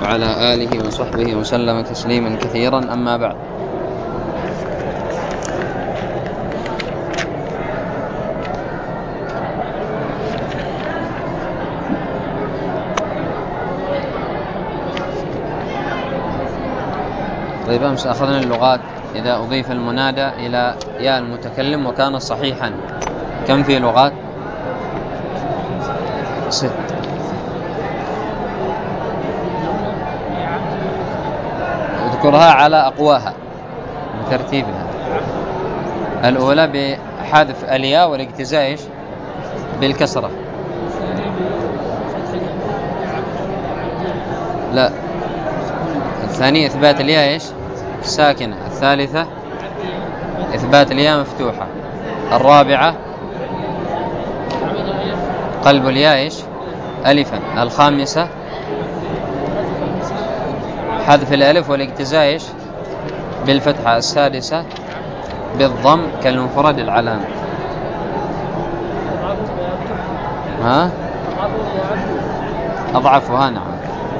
وعلى آله وصحبه وسلم تسليما كثيرا. أما بعد، طيب أمس أخذنا اللغات إذا أضيف المنادى إلى ياء المتكلم وكان صحيحا كم في لغات؟ 6. اذكرها على أقواها بترتيبها. الأولى بحذف الياء والاجتزاء بالكسرة. لا، الثانية إثبات الياء ساكنة. الثالثة إثبات الياء مفتوحة. الرابعة قلب الياء ألفا. الخامسة حذف الألف والاجتزاء بالفتحة. السادسة بالضم كالمفرد العلام. أضعفها نعم.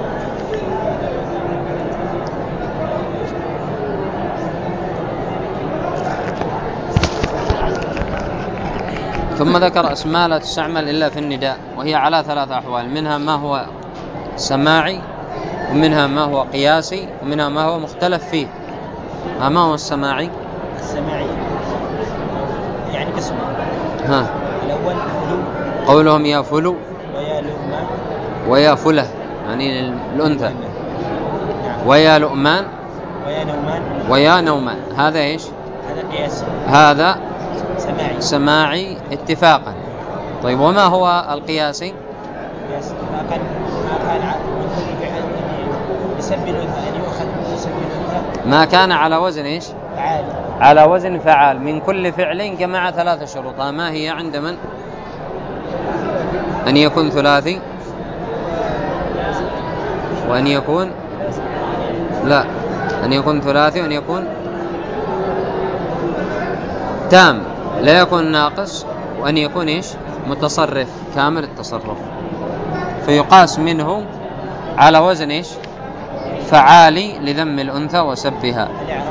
ثم ذكر أسماء لا تستعمل إلا في النداء، وهي على 3 أحوال: منها ما هو سماعي، ومنها ما هو قياسي، ومنها ما هو مختلف فيه. ما هو السماعي؟ السماعي يعني قسم. الأول قولهم يا فلو ويا لؤمان ويا فله يعني الأنثى، ويا لؤمان ويا نومان. هذا هذا قياسي، هذا سماعي اتفاقا. طيب وما هو القياسي؟ ما كان من كل فعل يسبب الأنثى أن يؤخذ يسبب الأنثى ما كان على وزن فعال. على وزن فعال من كل فعل جمع 3 شروط. ما هي عند من؟ أن يكون ثلاثي، وأن يكون أن يكون ثلاثي، وأن يكون تام لا يكون ناقص، وأن يكون متصرف كامل التصرف. فيقاس منه على وزن فعالي لذم الأنثى وسبها،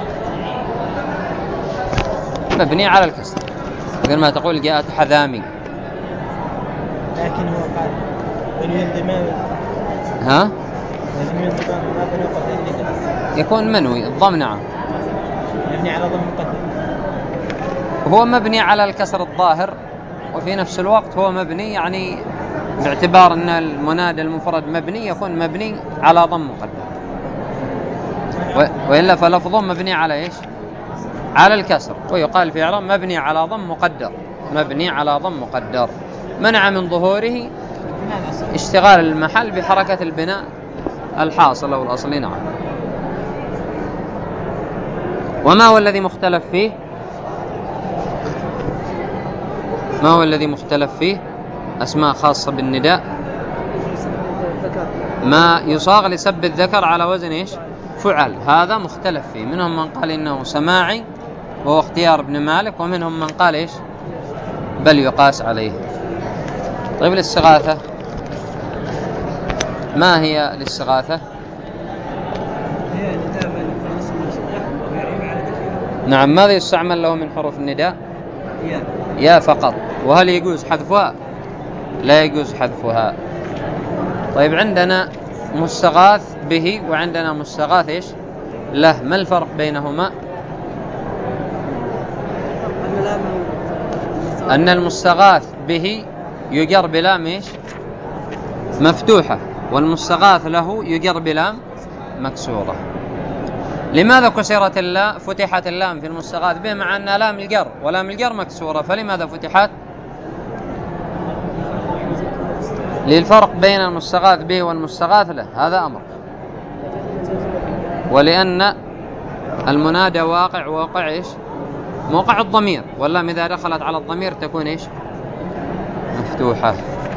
مبني على الكسر، مثل ما تقول جاءت حذامي. لكن هو قال يكون منوي الضم. نعم، مبني على ضم مقدر. هو مبني على الكسر الظاهر، وفي نفس الوقت هو مبني يعني باعتبار أن المنادى المفرد مبني يكون مبني على ضم مقدر، وإلا فلفظه مبني على على الكسر. ويقال في إعراب مبني على ضم مقدر، مبني على ضم مقدر منع من ظهوره اشتغال المحل بحركة البناء الحاصل أو الأصلي. نعم. وما هو الذي مختلف فيه؟ ما هو الذي مختلف فيه؟ أسماء خاصة بالنداء. ما يصاغ لسب الذكر على وزن فعل، هذا مختلف فيه. منهم من قال إنه سماعي وهو اختيار ابن مالك، ومنهم من قال بل يقاس عليه. طيب الاستغاثة، ما هي الاستغاثة؟ نعم. ماذا يستعمل له من حروف النداء؟ يا فقط. وهل يجوز حذفها؟ لا يجوز حذفها. طيب عندنا مستغاث به وعندنا مستغاث له، ما الفرق بينهما؟ أن المستغاث به يجر بلام مفتوحة، والمستغاث له يجر بلام مكسورة. لماذا كسرت اللام فتحت اللام في المستغاث به مع أن لام الجر ولام الجر مكسورة؟ فلماذا فتحت؟ للفرق بين المستغاث به والمستغاث له، هذا أمر. ولأن المنادى واقع موقع الضمير، واللام إذا دخلت على الضمير تكون مفتوحة.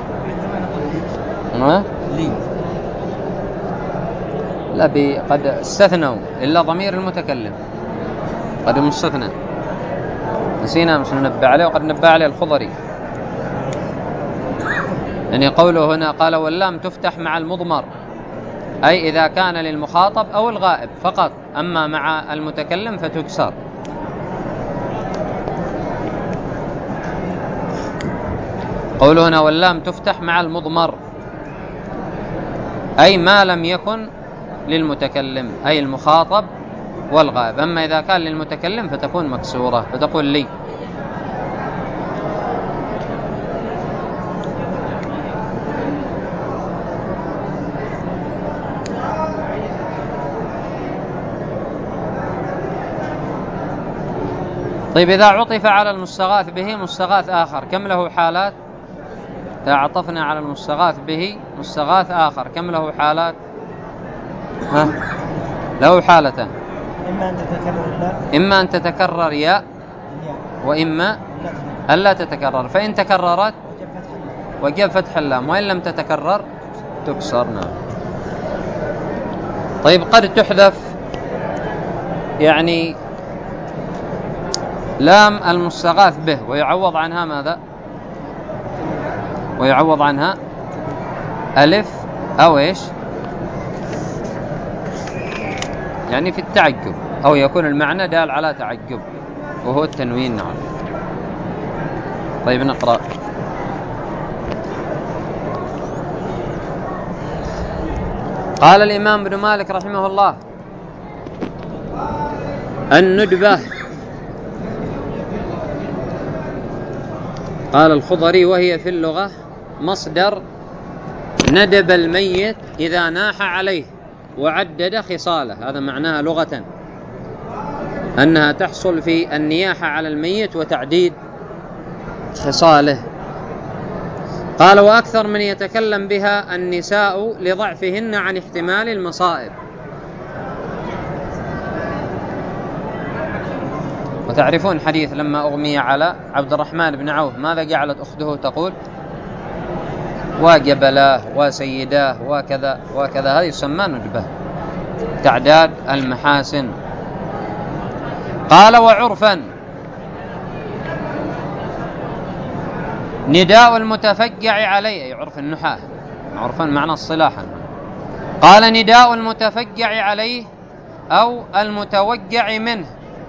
لا، قد استثنوا إلا ضمير المتكلم، قد مستثنى. نسينا مش ننبه عليه، وقد نبه عليه الخضري. يعني قوله هنا قال واللام تفتح مع المضمر، أي إذا كان للمخاطب أو الغائب فقط، أما مع المتكلم فتكسر. قوله هنا واللام تفتح مع المضمر، أي ما لم يكن للمتكلم أي المخاطب والغائب، أما إذا كان للمتكلم فتكون مكسورة، فتقول لي. طيب إذا عطف على المستغاث به مستغاث آخر كم له حالات؟ إذا عطفنا على المستغاث به مستغاث آخر كم له حالات؟ له حالتان، إما أن تتكرر ياء وإما ألا تتكرر، فإن تكررت وجب فتح اللام، وإن لم تتكرر تكسر. نعم. طيب قد تحذف يعني لام المستغاث به ويعوض عنها ماذا؟ ويعوض عنها ألف أو إيش؟ يعني في التعجب، أو يكون المعنى دال على تعجب وهو التنوين. نعم. طيب نقرأ. قال الإمام ابن مالك رحمه الله: الندبة. قال الخضري: وهي في اللغة مصدر ندب الميت إذا ناح عليه وعدد خصاله، هذا معناها لغة، أنها تحصل في النياحة على الميت وتعديد خصاله. قال: وأكثر من يتكلم بها النساء لضعفهن عن احتمال المصائب. وتعرفون حديث لما أغمي على عبد الرحمن بن عوف ماذا جعلت أخته تقول؟ وجبلاه وسيداه وكذا وكذا. هذه يسمى ندبة، تعداد المحاسن. قال: وعرفا نداء المتفجع عليه، أي عرف النحاة، عرفا معنى الصلاحا. قال: نداء المتفجع عليه أو المتوجع منه،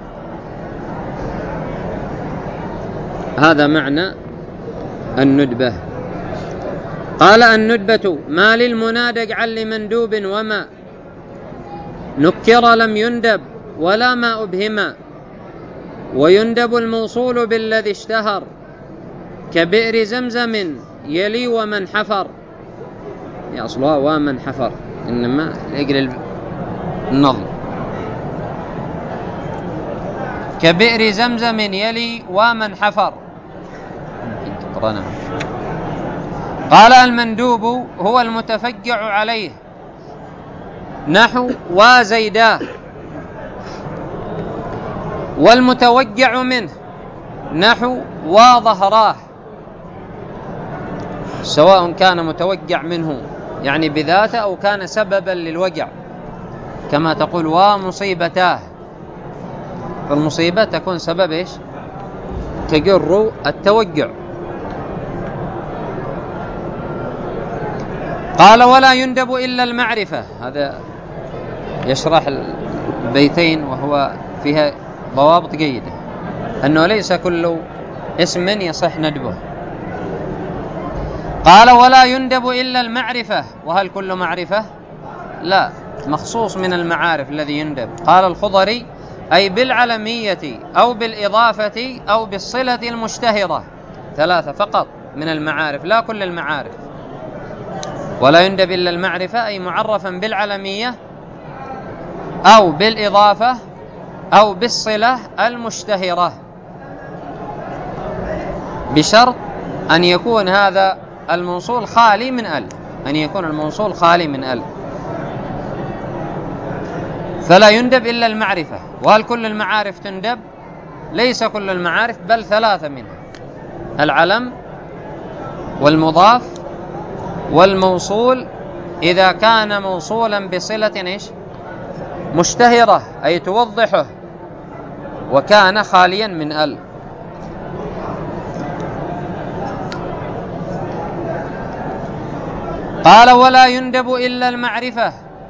هذا معنى الندبة. قال: الندبة ما للمنادى اجعل لمندوب وما نكر لم يندب ولا ما أبهما، ويندب الموصول بالذي اشتهر كبئر زمزم يلي ومن حفر. يا أصلها ومن حفر، إنما يقل النظم. كبئر زمزم يلي ومن حفر. قال: المندوب هو المتفجع عليه نحو وزيداه، والمتوجع منه نحو وظهراه، سواء كان متوجع منه يعني بذاته أو كان سببا للوجع، كما تقول ومصيبتاه، فالمصيبة تكون سبب إيش؟ تجر التوجع. قال: ولا يندب إلا المعرفة. هذا يشرح البيتين وهو فيها ضوابط جيدة، أنه ليس كل اسم يصح ندبه. قال: ولا يندب إلا المعرفة. وهل كل معرفة؟ لا، مخصوص من المعارف الذي يندب. قال الخضري: أي بالعلمية أو بالإضافة أو بالصلة المشتهرة، ثلاثة فقط من المعارف، لا كل المعارف. ولا يندب إلا المعرفة أي معرفا بالعلمية أو بالإضافة أو بالصلة المشتهرة، بشرط أن يكون هذا الموصول خالي من ال، أن يكون الموصول خالي من ال. فلا يندب إلا المعرفة. وهل كل المعارف تندب؟ ليس كل المعارف، بل ثلاثة منها: العلم والمضاف والموصول، إذا كان موصولا بصلة إيش؟ مشتهرة أي توضحه، وكان خاليا من ال. قال: ولا يندب إلا المعرفة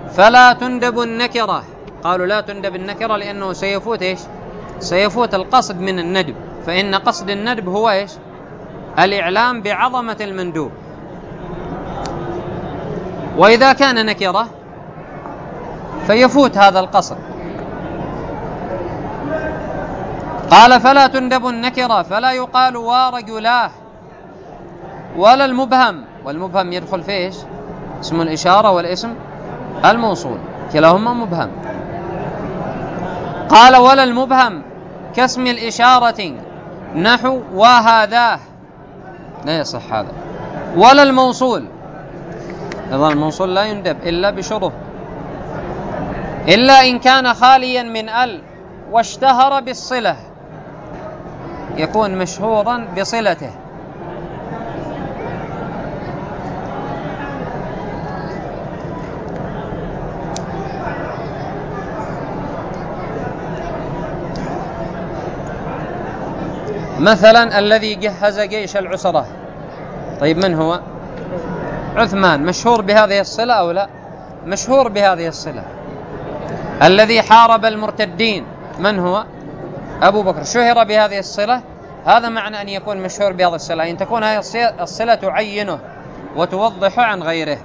فلا تندب النكرة. قالوا لا تندب النكرة لأنه سيفوت إيش؟ سيفوت القصد من الندب، فإن قصد الندب هو إيش؟ الإعلام بعظمة المندوب. وإذا كان نكرة فيفوت هذا القصد. قال فلا تندب النكرة، فلا يقال ورجلاه ولا المبهم، والمبهم يدخل فيه إيش؟ اسم الإشارة والاسم الموصول، كلاهما مبهم. قال ولا المبهم كاسم الإشارة نحو وهذاه، لا يصح هذا. ولا الموصول، إذا الموصول لا يندب إلا بشروط، إلا إن كان خاليا من ال واشتهر بالصلة، يكون مشهورا بصلته. مثلا الذي جهز جيش العسرة، طيب من هو؟ عثمان، مشهور بهذه الصلة أو لا؟ مشهور بهذه الصلة. الذي حارب المرتدين من هو؟ أبو بكر، شهر بهذه الصلة. هذا معنى أن يكون مشهور بهذه الصلة، أن تكون هذه الصلة تعينه وتوضح عن غيره.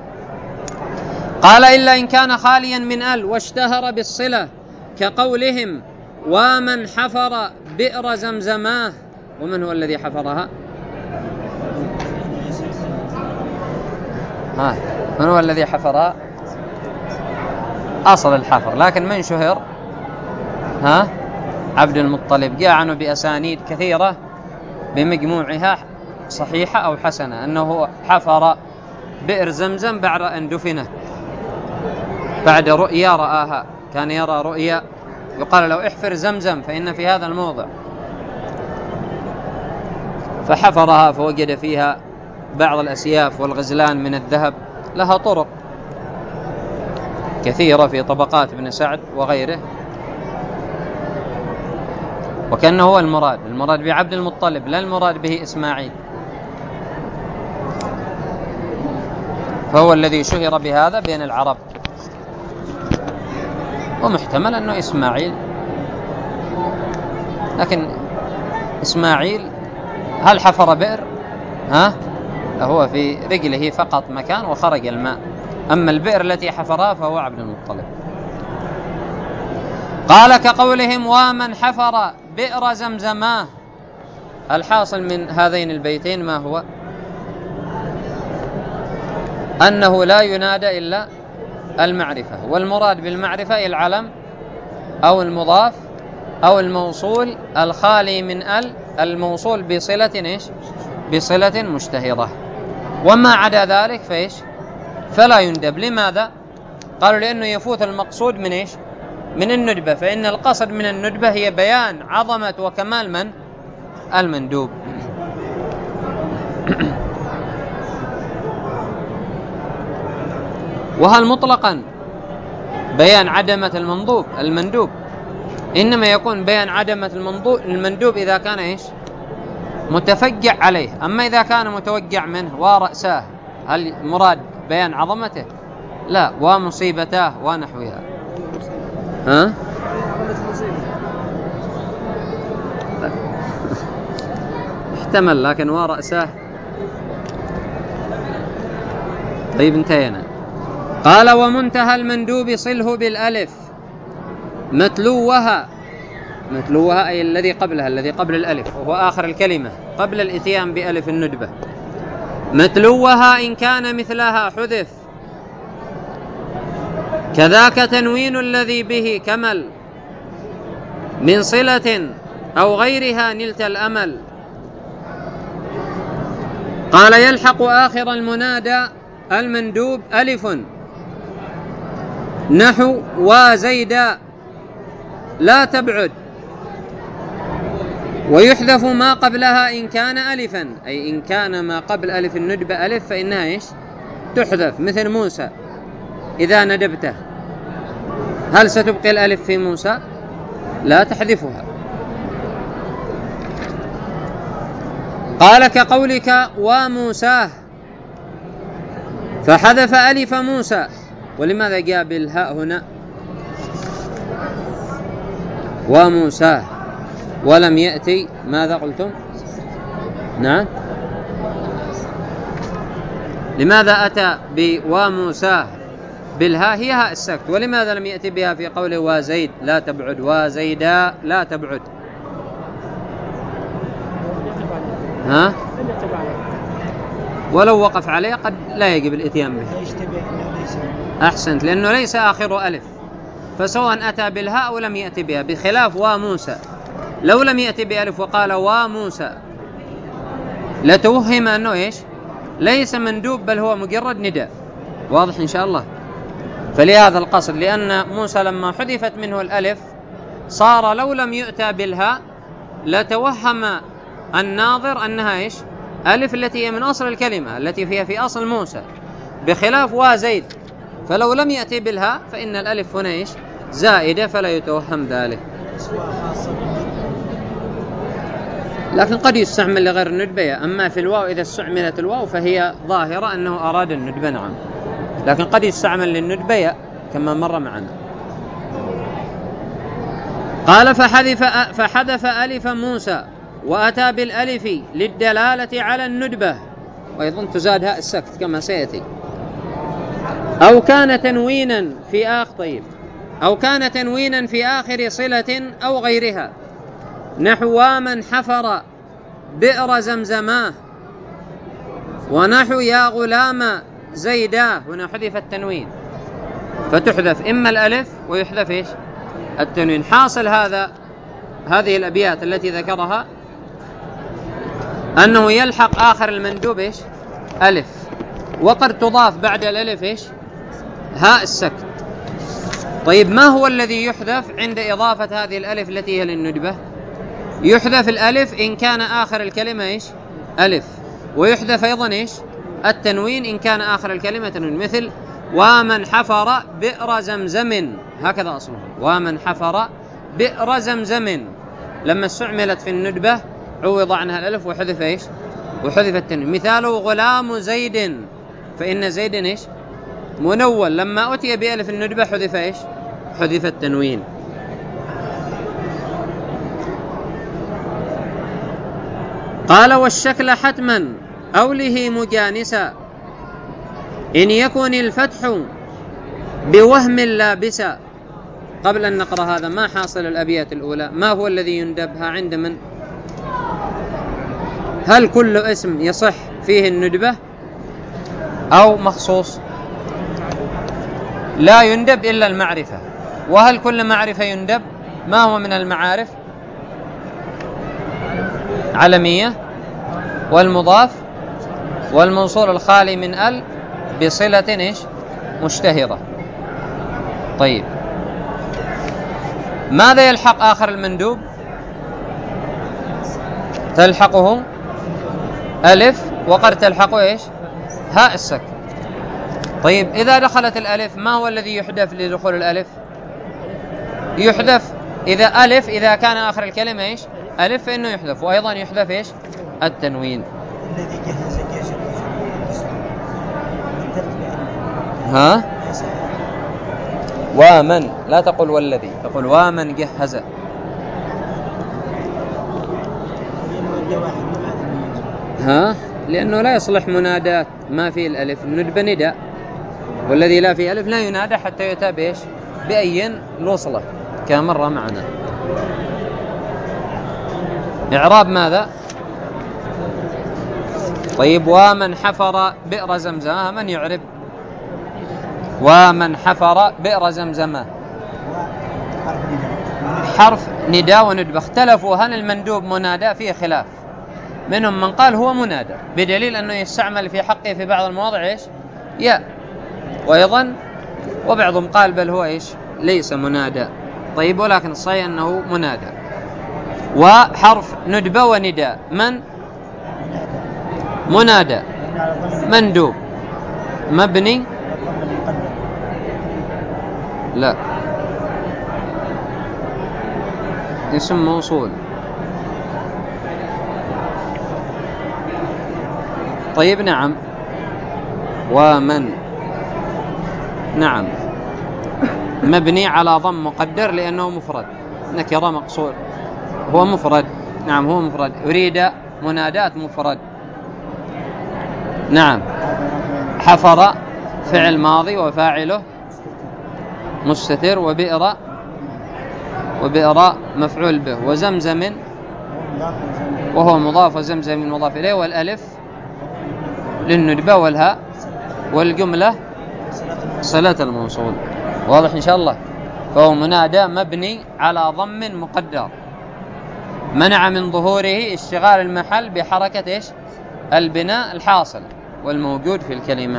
قال إلا إن كان خاليا من ال واشتهر بالصلة، كقولهم ومن حفر بئر زمزماه. ومن هو الذي حفرها؟ من هو الذي حفرها؟ أصل الحفر، لكن من شهر؟ عبد المطلب. جاء عنه بأسانيد كثيرة بمجموعها صحيحة أو حسنة أنه حفر بئر زمزم بعد أن دفنه، بعد رؤيا رآها، كان يرى رؤيا يقال له احفر زمزم فإن في هذا الموضع، فحفرها فوجد فيها بعض الأسياف والغزلان من الذهب، لها طرق كثيرة في طبقات ابن سعد وغيره. وكأنه هو المراد بعبد المطلب، لا المراد به إسماعيل، فهو الذي شهر بهذا بين العرب. ومحتمل أنه إسماعيل، لكن إسماعيل هل حفر بئر؟ هو في رجله فقط مكان وخرج الماء، أما البئر التي حفرها فهو عبد المطلب. قال كقولهم ومن حفر بئر زمزماه. الحاصل من هذين البيتين ما هو؟ أنه لا ينادى إلا المعرفة، والمراد بالمعرفة العلم أو المضاف أو الموصول الخالي من ال، الموصول بصلة إيش؟ بصلة مشتهرة. وما عدا ذلك فإيش؟ فلا يندب. لماذا؟ قالوا لأنه يفوت المقصود من إيش؟ من الندبة، فإن القصد من الندبة هي بيان عظمة وكمال من؟ المندوب. وهل مطلقا بيان عدمة المندوب إنما يكون بيان عدمة المندوب إذا كان إيش؟ متفجع عليه. أما إذا كان متوجع منه ورأساه، هل مراد بيان عظمته؟ لا، ومصيبتاه ونحوها. احتمل، لكن ورأساه. طيب انتهينا. قال ومنتهى المندوب صله بالألف متلوها أي الذي قبلها، الذي قبل الألف، وهو آخر الكلمة قبل الإتيان بألف الندبة. متلوها إن كان مثلها حذف، كذاك تنوين الذي به كمل، من صلة أو غيرها نلت الأمل. قال يلحق آخر المنادى المندوب ألف، نحو وزيدا لا تبعد، ويحذف ما قبلها إن كان ألفا، أي إن كان ما قبل ألف الندبة ألف فإنها إيش؟ تحذف. مثل موسى إذا ندبته، هل ستبقي الألف في موسى؟ لا، تحذفها. قال كقولك وموساه، فحذف ألف موسى ولماذا جاء بالهاء هنا وموسى ولم يأتي ماذا قلتم؟ نعم، لماذا أتى بواموسى بالهاء؟ هي هاء السكت. ولماذا لم يأتي بها في قوله وزيد لا تبعد وزيدا لا تبعد؟ ها؟ ولو وقف عليه قد لا يجب الاتيان به. أحسنت، لأنه ليس آخر ألف، فسواء أتى بالهاء أو لم يأتي بها، بخلاف وموسى لو لم يأتي بألف وقال وموسى لتوهم أنه إيش؟ ليس مندوب بل هو مجرد نداء. واضح إن شاء الله؟ فلهذا القصد، لأن موسى لما حذفت منه الألف صار لو لم يؤتى بالهاء لتوهم الناظر أنها إيش؟ ألف التي هي من أصل الكلمة التي فيها في أصل موسى، بخلاف وزيد فلو لم يأتي بالهاء فإن الألف هنا إيش؟ زائدة فلا يتوهم ذلك. لكن قد يستعمل لغير الندبة. أما في الواو إذا استعملت الواو فهي ظاهرة أنه أراد الندبة، نعم، لكن قد يستعمل للندبة كما مر معنا. قال فحذف ألف موسى وأتى بالألف للدلالة على الندبة، وأيضا تزاد هاء السكت كما سيأتي. أو كان تنوينا في آخر صلة أو غيرها، نحو من حفر بئر زمزماه ونحو يا غلام زيدا. هنا حذف التنوين فتحذف إما الألف ويحذف إيش؟ التنوين. حاصل هذه الأبيات التي ذكرها أنه يلحق آخر المندوب إيش؟ ألف، وقد تضاف بعد الألف إيش؟ هاء السكت. طيب ما هو الذي يحذف عند إضافة هذه الألف التي هي للندبة؟ يحذف الألف إن كان آخر الكلمة إيش؟ ألف، ويحذف أيضا إيش؟ التنوين إن كان آخر الكلمة تنوين، مثل ومن حفر بئر زمزم، هكذا أصله ومن حفر بئر زمزم، لما استعملت في الندبة عوض عنها الألف وحذف إيش؟ وحذف التنوين. مثاله غلام زيد، فإن زيد إيش؟ منول، لما أتي بألف الندبة حذف إيش؟ حذف التنوين. قال والشكل حتما أوله مجانسا، إن يكن الفتح بوهم لابسا. قبل أن نقرأ هذا، ما حاصل الأبيات الأولى؟ ما هو الذي يندبها عند من؟ هل كل اسم يصح فيه الندبة أو مخصوص؟ لا يندب إلا المعرفة. وهل كل معرفة يندب؟ ما هو من المعارف؟ علمية والمضاف والموصول الخالي من ال بصلة إيش؟ مشتهرة. طيب ماذا يلحق آخر المندوب؟ تلحقه ألف، وقد تلحقه إيش؟ هاء السكت. طيب إذا دخلت الألف ما هو الذي يحذف لدخول الألف؟ يحذف إذا ألف، إذا كان آخر الكلمة إيش؟ ألف فإنه يحذف، وأيضا يحذف إيش؟ التنوين. الذي جهز جيش ها؟ ومن، لا تقول والذي، تقول ومن جهز. ها؟ لأنه لا يصلح منادات ما فيه الألف، الندبة نداء، والذي لا فيه ألف لا ينادى حتى يؤتى بإيش؟ بأي الوصلة كما مر معنا. إعراب ماذا؟ طيب ومن حفر بئر زمزم، من يعرب ومن حفر بئر زمزم؟ حرف نداء وندبة. اختلفوا هل المندوب منادى؟ فيه خلاف، منهم من قال هو منادى بدليل أنه يستعمل في حقه في بعض المواضع إيش؟ يا، وأيضا وبعضهم قال بل هو إيش؟ ليس منادى. طيب ولكن الصحيح أنه منادى. وحرف ندبة ونداء من؟ منادى مندوب مبني، لا اسم موصول. طيب نعم، ومن نعم مبني على ضم مقدر لأنه مفرد، نكرة مقصور، هو مفرد. نعم هو مفرد. أريد مناداة مفرد. نعم. حفر فعل ماضي وفاعله مستتر، وبئر مفعول به، وزمزم وهو مضاف، وزمزم مضاف إليه، والألف للندبة، والهاء والجملة صلة الموصول. واضح إن شاء الله؟ فهو منادى مبني على ضم مقدر منع من ظهوره اشتغال المحل بحركة إيش؟ البناء الحاصل والموجود في الكلمة.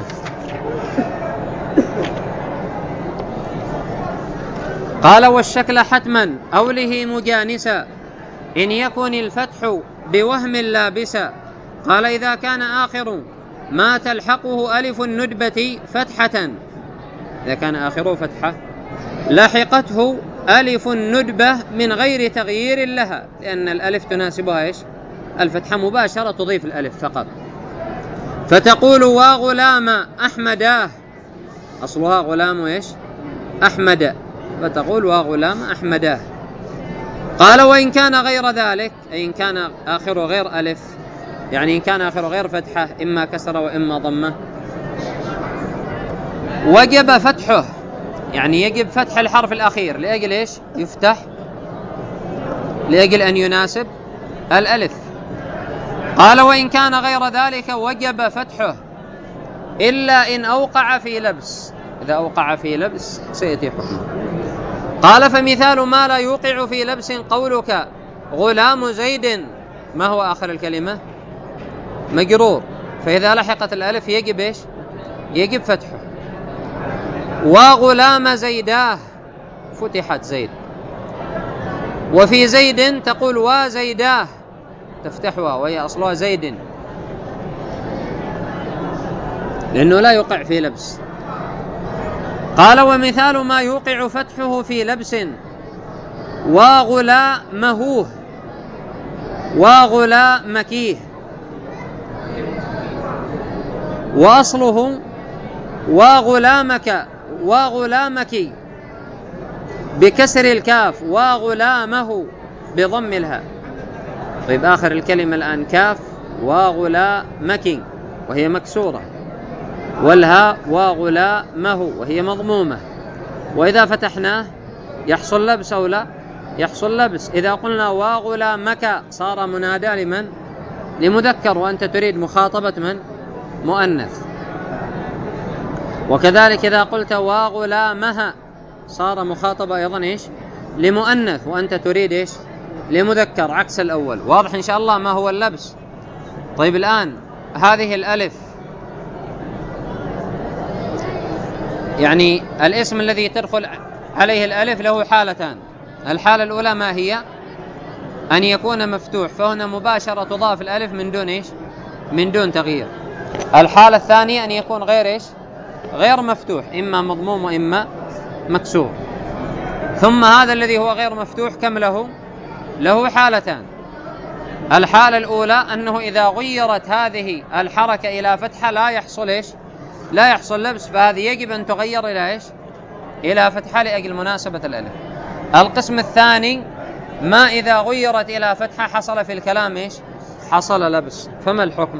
قال والشكل حتما أوله مجانسا إن يكن الفتح بوهم لابسا. قال إذا كان آخر ما تلحقه ألف الندبة فتحة، إذا كان آخره فتحة لحقته ألف الندبة من غير تغيير لها، لأن الألف تناسبها إيش؟ الفتحة مباشرة، تضيف الألف فقط. فتقول وغلام أحمداه، أصلها غلام إيش؟ أحمد، فتقول وغلام أحمداه. قال وإن كان غير ذلك، أي إن كان آخره غير ألف، يعني إن كان آخره غير فتحة إما كسرة وإما ضمة، وجب فتحه، يعني يجب فتح الحرف الأخير لأجل إيش؟ يفتح لأجل أن يناسب الألف. قال وإن كان غير ذلك وجب فتحه إلا إن أوقع في لبس، إذا أوقع في لبس سيأتي حكمه. قال فمثال ما لا يوقع في لبس قولك غلام زيد، ما هو آخر الكلمة؟ مجرور، فإذا لحقت الألف يجب إيش؟ يجب فتحه. وغلام زيداه، فتحت زيد. وفي زيد تقول وزيداه، تفتحها وهي أصلها زيد، لأنه لا يوقع في لبس. قال ومثال ما يوقع فتحه في لبس وغلامه وغلامكيه، وأصله وغلامك وغلامك بكسر الكاف، وغلامه بضم الهاء. طيب آخر الكلمة الآن كاف وغلامك وهي مكسورة، والهاء وغلامه وهي مضمومة، وإذا فتحناه يحصل لبس أو لا؟ يحصل لبس. إذا قلنا وغلامك صار منادى لمن؟ لمذكر، وأنت تريد مخاطبة من؟ مؤنث. وكذلك إذا قلت وغلامها صار مخاطبة أيضا إيش؟ لمؤنث، وأنت تريد إيش؟ لمذكر، عكس الأول. واضح إن شاء الله ما هو اللبس؟ طيب الآن هذه الألف، يعني الاسم الذي تدخل عليه الألف له حالتان. الحالة الأولى ما هي؟ أن يكون مفتوح، فهنا مباشرة تضاف الألف من دون إيش؟ من دون تغيير. الحالة الثانية أن يكون غير إيش؟ غير مفتوح، إما مضموم وإما مكسور. ثم هذا الذي هو غير مفتوح كم له؟ له حالتان. الحالة الأولى أنه إذا غيرت هذه الحركة إلى فتحة لا يحصل إيش؟ لا يحصل لبس، فهذه يجب أن تغير إلى إيش؟ إلى فتحة لأجل مناسبة الألف. القسم الثاني ما إذا غيرت إلى فتحة حصل في الكلام إيش؟ حصل لبس. فما الحكم؟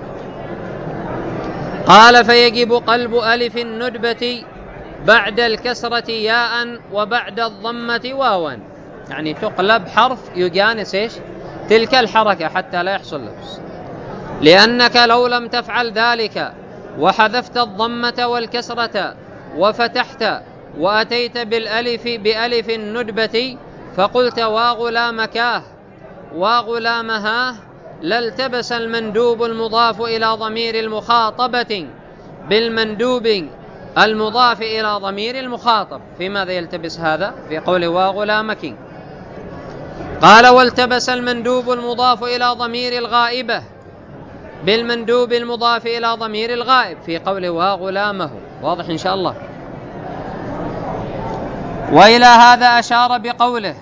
قال فيجب قلب ألف الندبة بعد الكسرة ياء وبعد الضمة واوا، يعني تقلب حرف يجانس إيش؟ تلك الحركة حتى لا يحصل لبس. لأنك لو لم تفعل ذلك وحذفت الضمة والكسرة وفتحت وأتيت بألف الندبة فقلت وغلامكاه وغلامها لالتبس المندوب المضاف إلى ضمير المخاطبة بالمندوب المضاف إلى ضمير المخاطب. في ماذا يلتبس هذا؟ في قول وغلامك. قال والتبس المندوب المضاف إلى ضمير الغائبة بالمندوب المضاف إلى ضمير الغائب في قول وغلامه. واضح إن شاء الله؟ وإلى هذا أشار بقوله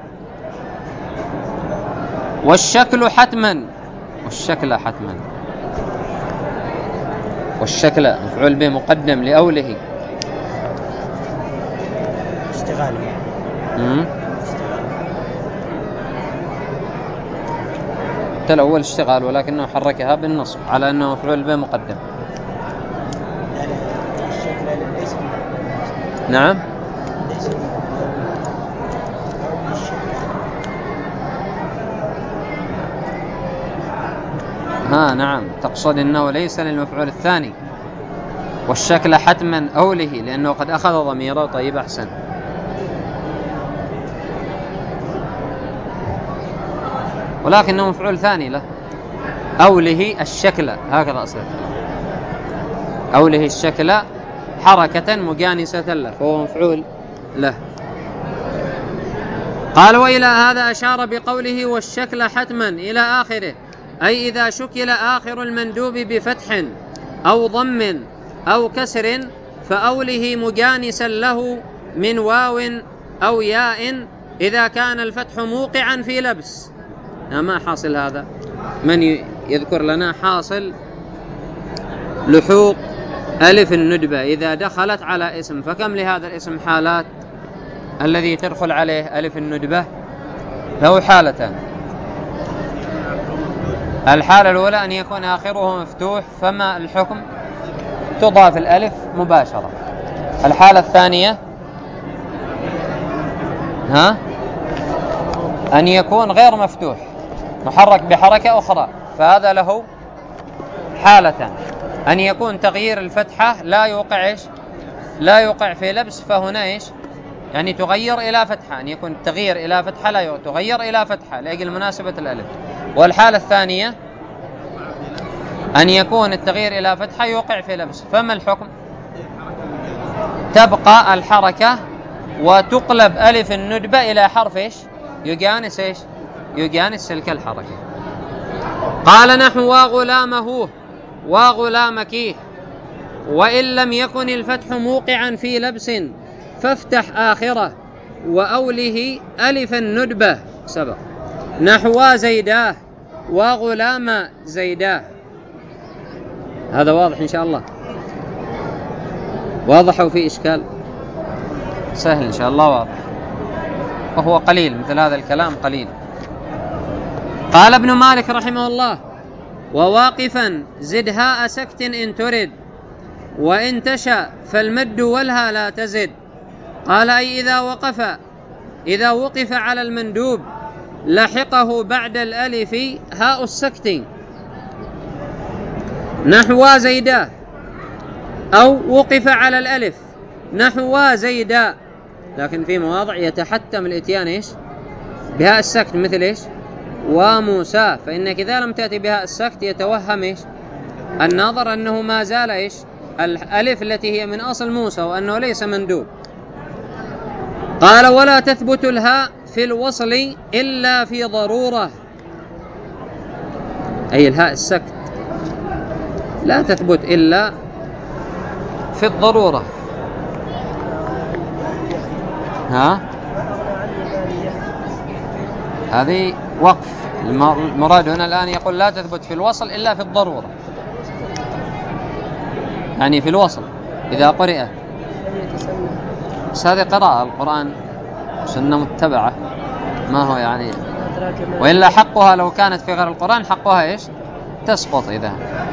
والشكل حتما، والشكل حتما، والشكل مفعول به مقدم لأوله، اشتغال الأول اشتغال ولكنه حركها بالنصب على أنه مفعول به مقدم. يعني الشكل ليس نعم ليس نعم تقصد أنه ليس للمفعول الثاني والشكل حتما أوله لأنه قد أخذ ضميره. طيب أحسن. ولكنه مفعول ثاني له أوله الشكل هكذا أصلا أوله الشكل حركة مجانسة له فهو مفعول له. قال وإلى هذا أشار بقوله والشكل حتما إلى آخره أي إذا شكل آخر المندوب بفتح أو ضم أو كسر فأوله مجانسا له من واو أو ياء إذا كان الفتح موقعا في لبس. ما حاصل هذا؟ من يذكر لنا حاصل لحوق ألف الندبة إذا دخلت على اسم؟ فكم لهذا الاسم حالات الذي تدخل عليه ألف الندبة؟ له حالتان. الحالة الأولى أن يكون آخره مفتوح فما الحكم؟ تضاف الألف مباشرة. الحالة الثانية أن يكون غير مفتوح محرك بحركة أخرى فهذا له حالتان. أن يكون تغيير الفتحة لا يوقع في لبس فهنا يعني تغير إلى فتحة. أن يكون التغيير إلى فتحة لا تغير إلى فتحة لأجل مناسبة الألف. والحالة الثانية أن يكون التغيير إلى فتحة يوقع في لبس فما الحكم؟ تبقى الحركة وتقلب ألف الندبة إلى حرف يجانس تلك الحركة. قال نحو وغلامه وغلامك وإن لم يكن الفتح موقعا في لبس فافتح آخره وأوله ألف الندبة سبق نحو زيداه وغلام زيداه. هذا واضح إن شاء الله؟ واضح أو في إشكال؟ سهل إن شاء الله واضح وهو قليل مثل هذا الكلام قليل. قال ابن مالك رحمه الله وواقفا زد هاء سكت إن ترد وإن تشأ فالمد والها لا تزد. قال أي إذا وقف على المندوب لحقه بعد الألف هاء السكت نحو زيدا أو وقف على الألف نحو زيدا لكن في مواضع يتحتم الاتيان بهاء السكت مثل وموسى فإنك إذا لم تأتي بهاء السكت يتوهم الناظر أنه ما زال الألف التي هي من أصل موسى وأنه ليس مندوب. قال ولا تثبت الهاء في الوصل إلا في ضرورة أي الهاء السكت لا تثبت إلا في الضرورة. هذه وقف. المراد هنا الآن يقول لا تثبت في الوصل إلا في الضرورة يعني في الوصل إذا قرئ. بس هذه قراءة القرآن سنة متبعة ما هو يعني وإلا حقها لو كانت في غير القرآن حقها تسقط إذا.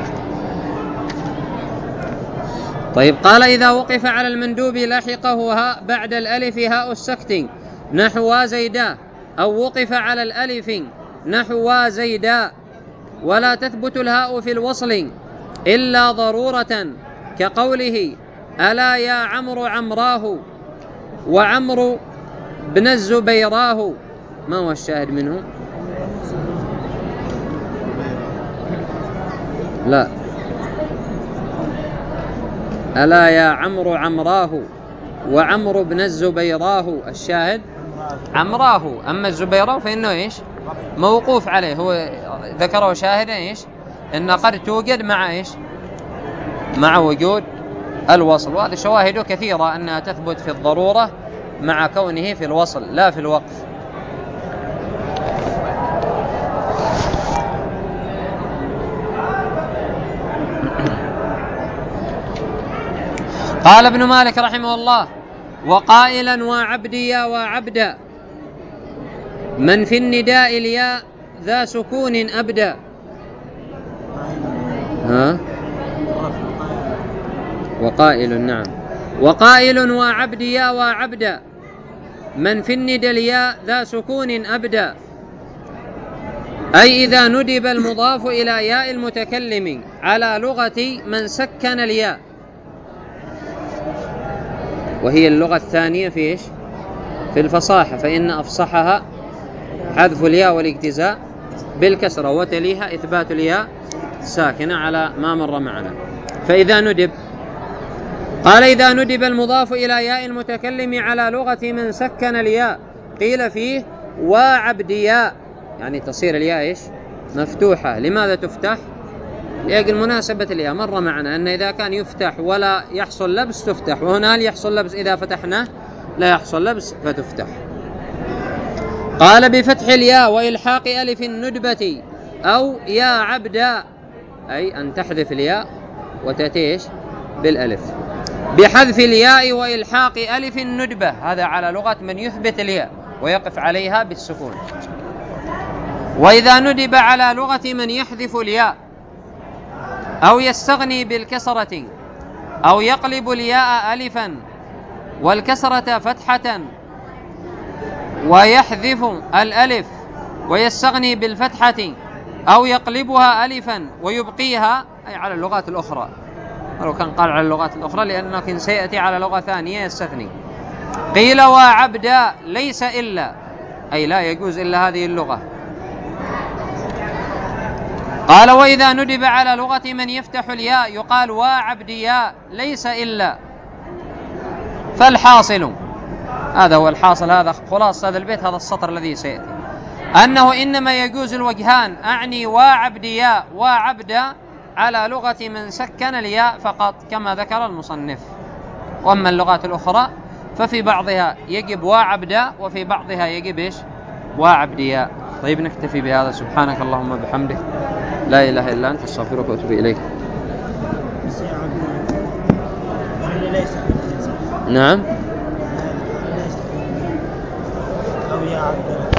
طيب قال إذا وقف على المندوب لاحقه هاء بعد الألف هاء السكت نحو زيدا أو وقف على الألف نحو زيدا ولا تثبت الهاء في الوصل إلا ضرورة كقوله ألا يا عمرو عمراه وعمرو بن الزبيراه. ما هو الشاهد منه؟ لا ألا يا عمرو عمراه وعمرو بن الزبيراه الشاهد عمراه. أما الزبيراه فإنه موقوف عليه هو ذكره شاهدا إن قد توجد مع وجود الوصل. وهذه شواهد كثيرة أنها تثبت في الضرورة مع كونه في الوصل لا في الوقف. قال ابن مالك رحمه الله وقائلا وعبدي يا وعبدا، من في النداء الياء ذا سكون أبدا. وقائل، نعم، وقائل وعبدي يا وعبدا، من في النداء الياء ذا سكون أبدا، أي إذا ندب المضاف إلى ياء المتكلم على لغة من سكن الياء، وهي اللغة الثانية في إيش؟ في الفصاحة، فإن أفصحها حذف الياء والاجتزاء بالكسرة، وتليها إثبات الياء ساكنة على ما مر معنا. فإذا ندب، قال إذا ندب المضاف إلى ياء المتكلم على لغة من سكن الياء قيل فيه وعبدياء، يعني تصير الياء إيش؟ مفتوحة. لماذا تفتح؟ لأجل مناسبة الياء، مر معنا أن إذا كان يفتح ولا يحصل لبس تفتح، وهنا هل يحصل لبس إذا فتحناه؟ لا يحصل لبس فتفتح. قال بفتح الياء وإلحاق ألف الندبة أو يا عبدا، أي أن تحذف الياء وتأتيش بالألف، بحذف الياء وإلحاق ألف الندبة، هذا على لغة من يثبت الياء ويقف عليها بالسكون. وإذا ندب على لغة من يحذف الياء أو يستغني بالكسرة أو يقلب الياء ألفا والكسرة فتحة ويحذف الألف ويستغني بالفتحة أو يقلبها ألفا ويبقيها، أي على اللغات الأخرى، ولو كان قال على اللغات الأخرى لأنه سيأتي على لغة ثانية يستثني. قيل وعبدا ليس إلا، أي لا يجوز إلا هذه اللغة. قال وإذا ندب على لغة من يفتح الياء يقال وعبدياء ليس إلا. فالحاصل، هذا هو الحاصل، هذا خلاص هذا البيت، هذا السطر الذي سيأتي، أنه إنما يجوز الوجهان، أعني وعبدياء وعبدا على لغة من سكن الياء فقط كما ذكر المصنف. وأما اللغات الأخرى ففي بعضها يجب وعبدا وفي بعضها يجب إيش؟ وعبدياء. طيب نكتفي بهذا، سبحانك اللهم وبحمدك، لا إله إلا أنت، استغفرك وأتوب إليك. نعم.